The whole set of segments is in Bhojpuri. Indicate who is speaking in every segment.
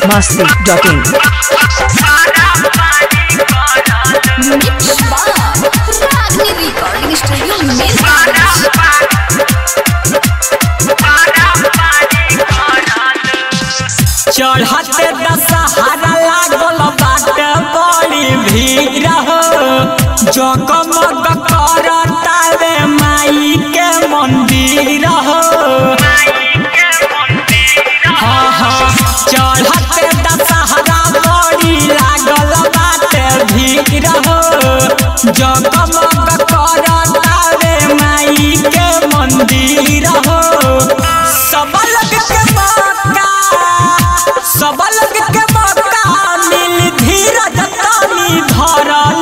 Speaker 1: biharmasti.in
Speaker 2: चढ़ते दशहरा लागल बाटे बड़ी भीड़ हो जगमग करता रे माई के मंदिर हो। चढ़ते दशहरा बड़ी लागल बाटे भीड़ हो जगमग करता रे माई के मंदिर हो। सब लोग के मौका मिल धीरज तनी धरल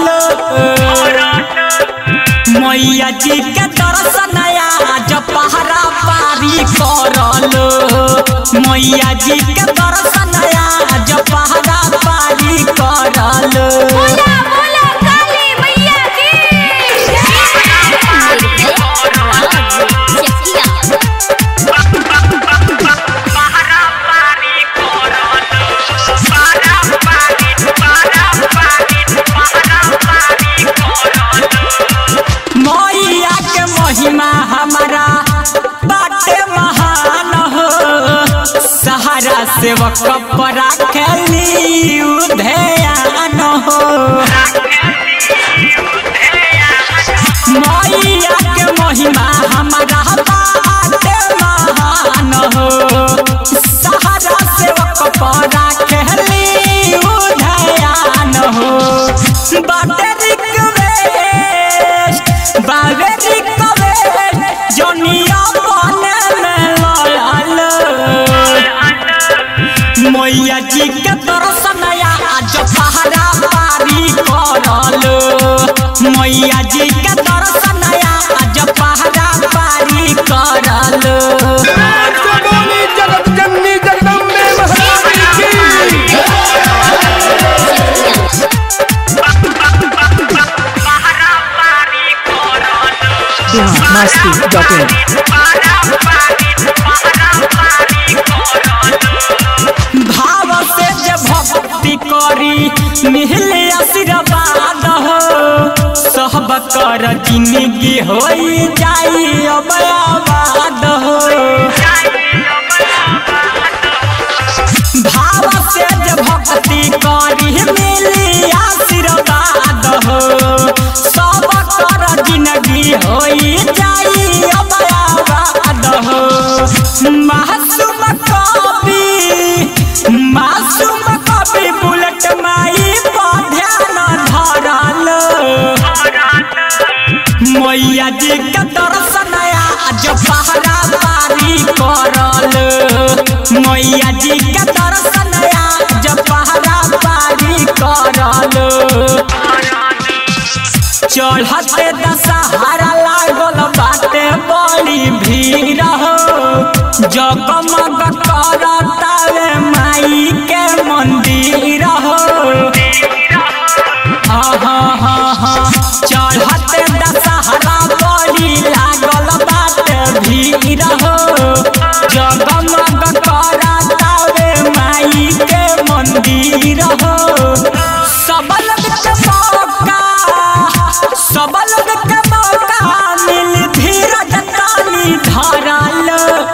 Speaker 2: मैया जी के दर्शन आज पहरा पारी करल मैया जी के दर्शन आज पहरा पारी करल। महिमा हमारा बाटे महान हो सहारा सेवक पर खेली ध्यान हो। मैया के महिमा हमारा बाटे महान हो सहारा सेवक पर खेली ध्यान हो। बाटे मैया जी के दर्शन आज पहरा पारी करल मैया जी के दर्शन आज पहरा पारी करल।
Speaker 1: biharmasti.in
Speaker 2: भाव से जे भक्ति करी मिले आशीर्वाद हो सब कर जिंदगी हो जाई अब आबाद हो। भाव से जे भक्ति करी मिले आशीर्वाद हो सब कर जिंदगी हो जाई अब आबाद हो। मासूम कवि बुलेट माई पर ध्यान धरल मैया जी के दर्शन आज पहरा पारी करल मैया जी के दर्शन आज पहरा पारी करल। चढ़ते दशहरा लागल बाटे बड़ी भीड़ हो जगमग करता रे माई के मंदिर हो। चढ़ते दशहरा बड़ी लागल बाटे भीड़ हो जगमग करता रे माई के मंदिर हो। सब लोग के मौका मिल धीरज तनी धरल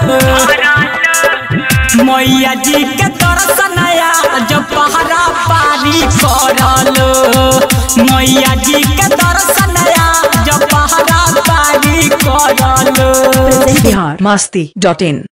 Speaker 2: मैया जी के दर्शन आज पहरा पारी करल मैया जी के दर्शन आज पहरा पारी करल।
Speaker 1: biharmasti.in